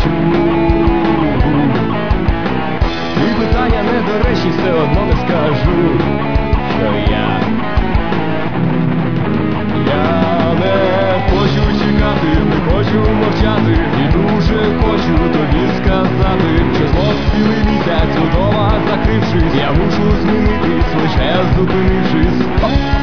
хочу. І питання недоречні, все одно не скажу, що я не хочу чекати, не хочу мовчати, і дуже хочу тобі сказати, що знов цілий місяць удома закрившись, я мушу змінитись, лише зупинившись.